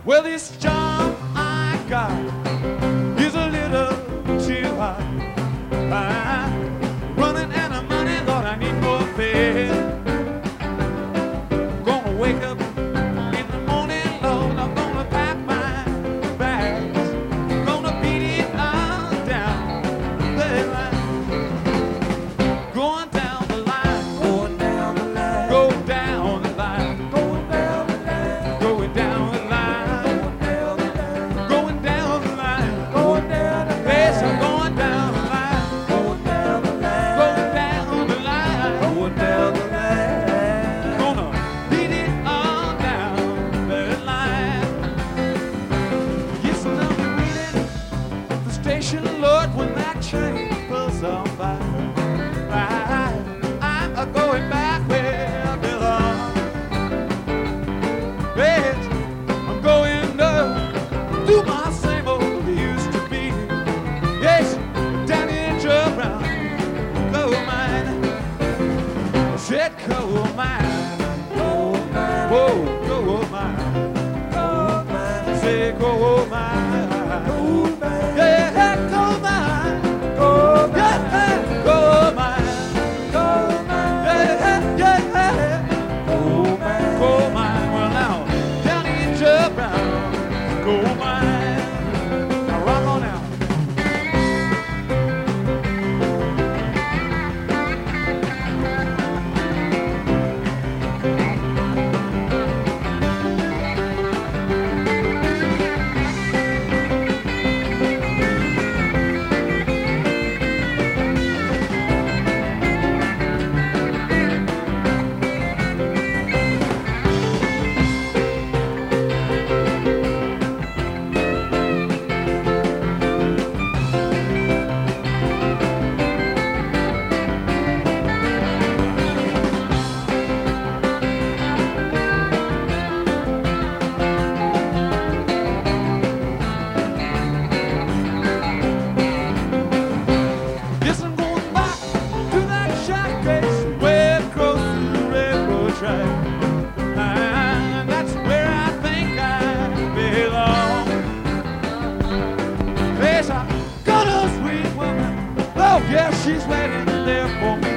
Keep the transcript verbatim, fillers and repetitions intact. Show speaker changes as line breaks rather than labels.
Well, this job I got is a little too hot. I'm running out of money, Lord, I need more pay. Gonna wake up in the morning, Lord, I'm gonna pack my bags. Gonna beat it all down the line. Going down the line,
Going down the line.
go down the line,
Going down the line.
going down the line,
Going down the line.
going down the line.
Going down the line.
Yes, I'm going down the line,
Going down the line.
going down the line.
Going down the line.
Gonna beat it all down the line. Yes, and I'm waiting at the station, Lord, when that train pulls on by. I, I'm a going back where I belong. Yes, I'm going down to my same old used to be. Yes, down in Joe Brown, coal mine. Said coal mine.
Gold mine.
Whoa, gold mine.
Gold mine.
Say gold mine.
Gold mine.
Yeah, gold mine.
Gold mine.
Yeah, gold mine.
Gold mine.
Yeah, yeah,
Gold mine.
gold mine. Well, now, down in Joe Brown, gold mine. Now, rock on out. Yes, I'm going back to that shack place way across the railroad track. And that's where I think I belong. Yes, I got a sweet woman. Oh, yeah, she's waiting there for me.